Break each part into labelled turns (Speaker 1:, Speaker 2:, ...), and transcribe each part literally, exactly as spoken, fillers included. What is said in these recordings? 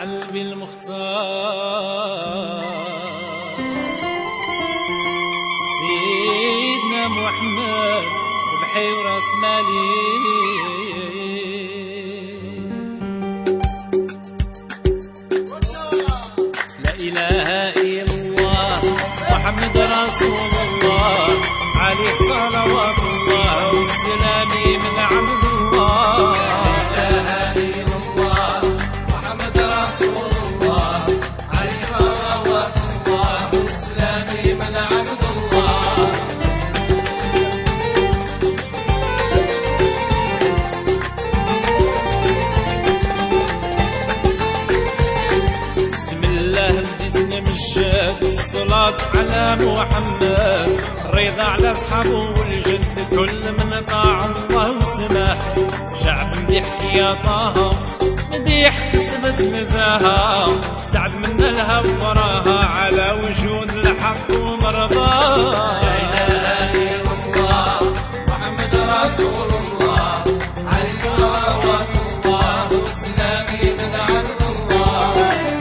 Speaker 1: علبي المختار سيدنا محمد ذبحي وراس مالي. لا إله إلا الله محمد رسول الله عليه صلوات الله والسلام من عبد الله. لا إله إلا الله محمد رسول الله عليه صلوات الله والسلام من عبد الله. بسم الله بديتنا مشات الصلاة على محمد الرضا على أصحابه والجد كل من طاع الله وسماه. شعب مديح يا طه مديح كسبت مزاها سعد من الهوى وراها على وجود الحق ومرضاه. لا إله إلا الله محمد رسول الله عليه صلوات الله والسلام من عبد الله.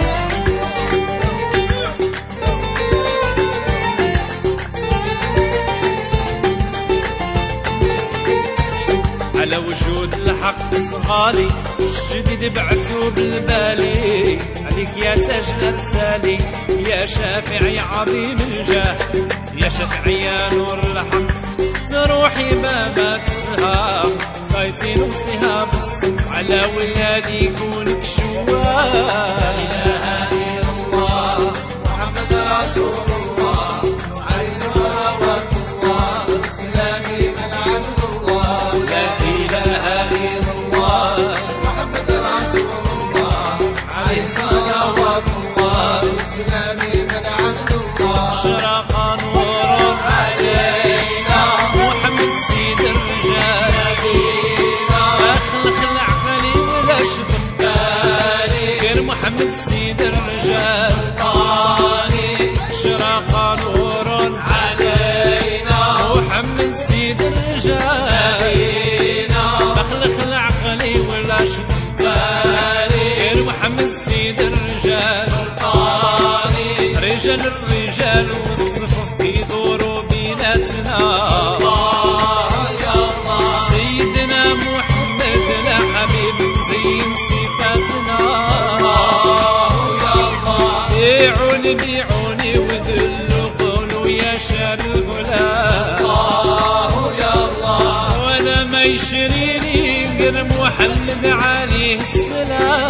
Speaker 1: على وجود الحق صغالي الجديد بعثو بالبالي عليك يا تاج الارسالي يا شافعي عظيم الجاه يا شافعي يا نور الحق تروحي بابات السهام صايتين وصهاب الصف على ولادي يكونك شواه. لا اله الا الله محمد رسول الله عليه صلوات الله والسلام من عبد الله. لا إله إلا الله محمد رسول الله عليه صلوات الله والسلام من عبد الله. شرق نور علينا محمد سيد الرجال نبينا أخلق العقلي ولا شبه بالي غير محمد سيد الرجال طاني. شرق نور علينا محمد سيد الرجال مخلق العقلي ولا شبالي غير محمد سيد الرجال سلطاني. رجال الرجال والصفوف بيدوروا بيناتنا. الله يا الله سيدنا محمد لا حبيب زين صفاتنا. الله يا الله بيعوني بيعوني ودلوا قولوا يا شار الغلام. الله يا الله وانا ما يشريني قرم وحلم عليه السلام.